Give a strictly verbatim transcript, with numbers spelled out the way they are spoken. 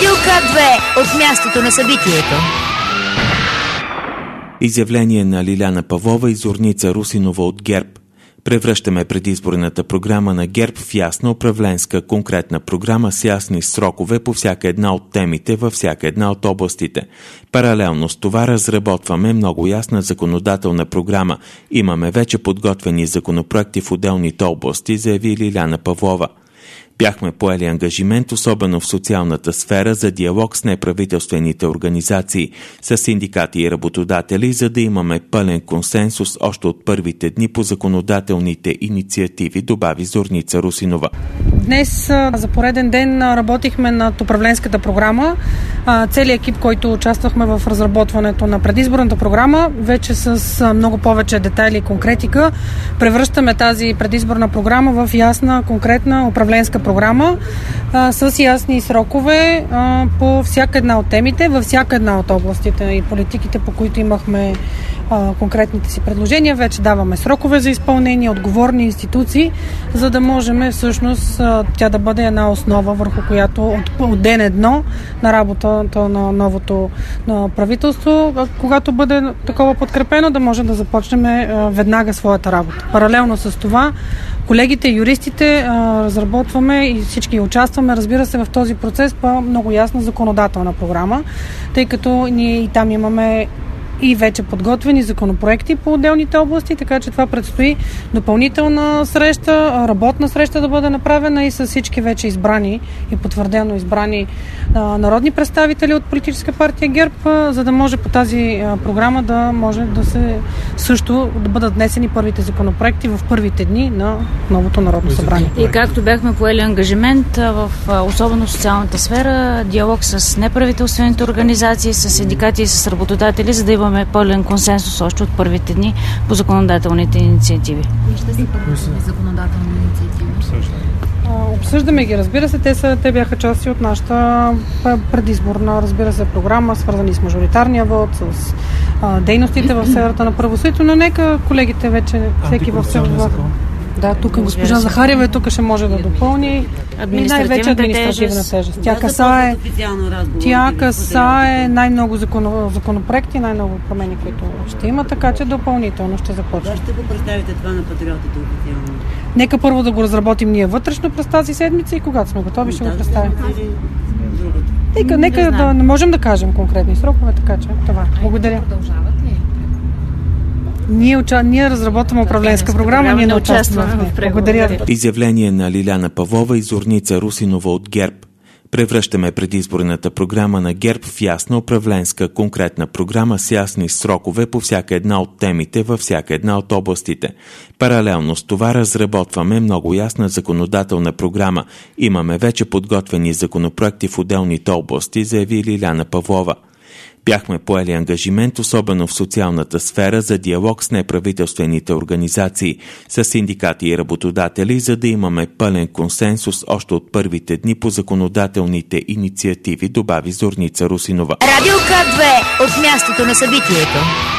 Радио К две от мястото на събитието. Изявление на Лиляна Павлова и Зорница Русинова от ГЕРБ. Превръщаме предизборната програма на ГЕРБ в ясна управленска конкретна програма с ясни срокове по всяка една от темите във всяка една от областите. Паралелно с това разработваме много ясна законодателна програма. Имаме вече подготвени законопроекти в отделните области, заяви Лиляна Павлова. Бяхме поели ангажимент, особено в социалната сфера, за диалог с неправителствените организации, с синдикати и работодатели, за да имаме пълен консенсус още от първите дни по законодателните инициативи, добави Зорница Русинова. Днес за пореден ден работихме над управленската програма. Целият екип, който участвахме в разработването на предизборната програма, вече с много повече детайли и конкретика, превръщаме тази предизборна програма в ясна, конкретна управленска програма а, с ясни срокове а, по всяка една от темите, във всяка една от областите и политиките, по които имахме а, конкретните си предложения. Вече даваме срокове за изпълнение, отговорни институции, за да можем всъщност а, тя да бъде една основа, върху която от, от ден едно на работата на новото на правителство, а, когато бъде такова подкрепено, да може да започнем а, веднага своята работа. Паралелно с това, колегите, юристите а, разработваме и всички участваме, разбира се, в този процес по много ясна законодателна програма, тъй като ние и там имаме и вече подготвени законопроекти по отделните области, така че това предстои допълнителна среща, работна среща да бъде направена и с всички вече избрани и потвърдено избрани а, народни представители от политическа партия ГЕРБ, а, за да може по тази а, програма да може да се също да бъдат внесени първите законопроекти в първите дни на новото Народно събрание. И както бяхме поели ангажимент в особено социалната сфера, диалог с неправителствените организации, с синдикати и с работодатели, за да имаме пълен консенсус още от първите дни по законодателните инициативи. И ще са първите законодателни инициативи? Обсъждаме ги, разбира се, те, са, те бяха части от нашата предизборна, разбира се, програма, свързани с мажоритарния вод, с а, дейностите в сферата на правосъдието, но нека колегите вече, всеки в себе. Да, тук госпожа Захариева е, тук ще може да допълни. И най-вече административна тежест. Тя касае, тя касае най-много закон, законопроекти, най-много промени, които ще има, така че допълнително ще започне. Кога ще го представите това на патриотите официално? Нека първо да го разработим ние вътрешно през тази седмица и когато сме готови, ще го представим. Нека, нека да не можем да кажем конкретни срокове, така че това. Благодаря. Ние, уча... ние разработваме управленска програма, ние не участваме в нея. Благодаря ви. Изявление на Лиляна Павлова и Зорница Русинова от ГЕРБ. Превръщаме предизборната програма на ГЕРБ в ясна управленска конкретна програма с ясни срокове по всяка една от темите във всяка една от областите. Паралелно с това разработваме много ясна законодателна програма. Имаме вече подготвени законопроекти в отделните области, заяви Лиляна Павлова. Бяхме поели ангажимент, особено в социалната сфера, за диалог с неправителствените организации, с синдикати и работодатели, за да имаме пълен консенсус още от първите дни по законодателните инициативи, добави Зорница Русинова. Радио К две от мястото на събитието.